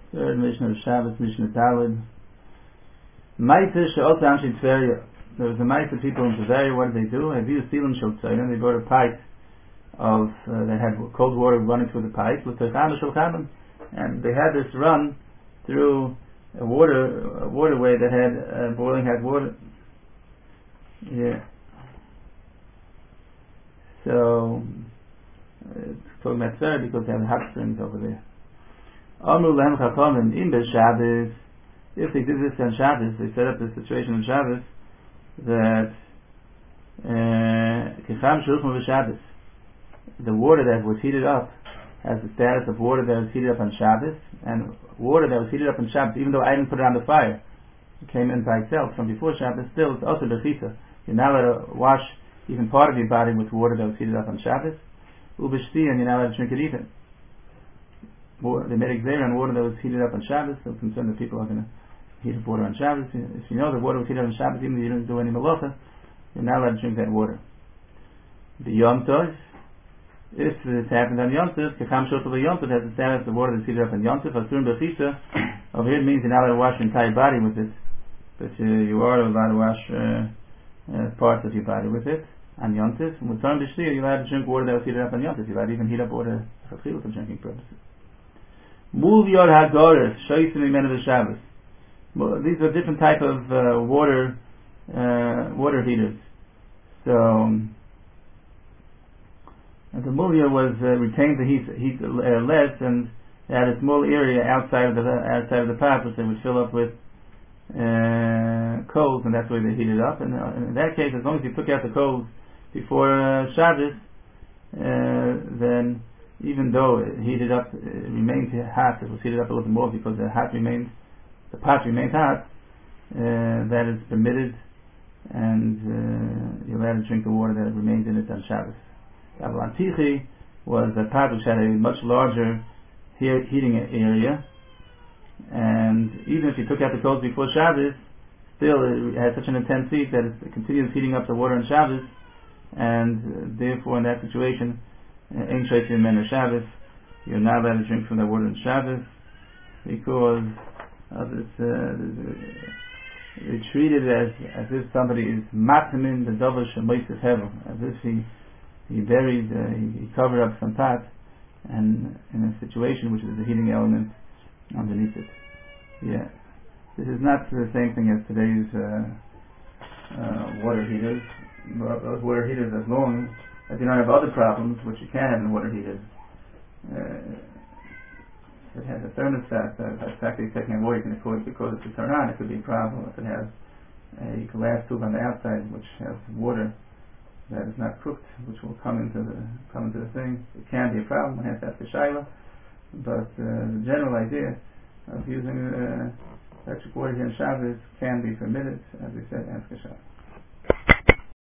Third Mishnah of Shabbos, Mishnah Talmud. Ma'aser she'ot amshi Tveria. There was a ma'aser people in Tveria. What did they do? They brought a pipe of they had cold water running through the pipe with and they had this run through a waterway that had boiling hot water. Yeah. So it's talking about Tveria because they have hot springs over there. Amru lehem chachamim im b'Shabbos. If they did this on Shabbos, they set up this situation on Shabbos that kicham shulchim b'Shabbos. The water that was heated up has the status of water that was heated up on Shabbos, and water that was heated up on Shabbos, even though I didn't put it on the fire, it came in by itself from before Shabbos. Still, it's also b'chisa. You're not allowed to wash even part of your body with water that was heated up on Shabbos. Ubishti, and you're not allowed to drink it either. They made a gzeira on water that was heated up on Shabbos. So concerned that people are going to heat up water on Shabbos. If you know that water was heated up on Shabbos, even if you didn't do any malacha, you're not allowed to drink that water. The Yom Tov, if this happened on Yom Tov, Kacham Shotel Yom Tov has the status of water that's heated up on Yom Tov. Asurim Bechisa, over here it means you're not allowed to wash your entire body with it, but you are allowed to wash parts of your body with it on Yom Tov. And with Tzarm B'Shliya, you're allowed to drink water that was heated up on Yom Tov. You're allowed to even heat up water for drinking purposes. Move your hagoris, shoysim imen of Shabbos. These are different type of water heaters. So the mulya was retained the heat less, and they had a small area outside of the pot which they would fill up with coals, and that's where they heated up. And in that case, as long as you took out the coals before Shabbos, then even though it heated up, it remained hot. It was heated up a little more because the pot remained hot. That is permitted, and you're allowed to drink the water that remains in it on Shabbos. Aval Antichi was a pot which had a much larger heating area, and even if you took out the coals before Shabbos, still it had such an intense heat that it continues heating up the water on Shabbos, and therefore in that situation, Ein Shoysim Imen Shabbos, you're not allowed to drink from that water on Shabbos because of this. They treat it as if somebody is matmin the davar shemoisef hevel, as if he buried, he covered up some pot, and in a situation which is a heating element underneath it. Yeah, this is not the same thing as today's water heaters. Those water heaters, as long as you don't have other problems, which you can have in water heaters. If it has a thermostat that's actually taking water, you can afford because it's a turn on, it could be a problem. If it has a glass tube on the outside which has water that is not cooked, which will come into the thing, it can be a problem. One has to ask a shayla, but the general idea of using electric water here in Shabbos can be permitted, as we said, ask a shayla.